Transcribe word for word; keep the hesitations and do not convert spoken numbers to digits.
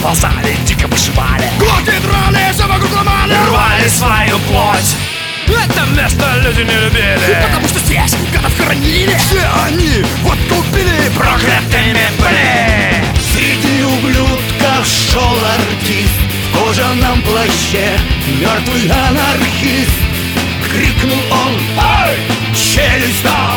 ползали, дико вышивали, глотки драли, все вокруг ломали, рвали свою плоть. Это место люди не любили, потому что здесь гадов хоронили. Все они водку пили, проклятыми были. Среди ублюдков шел артист в кожаном плаще, мертвый анархист. Крикнул он: «Ай!» Челюсть дал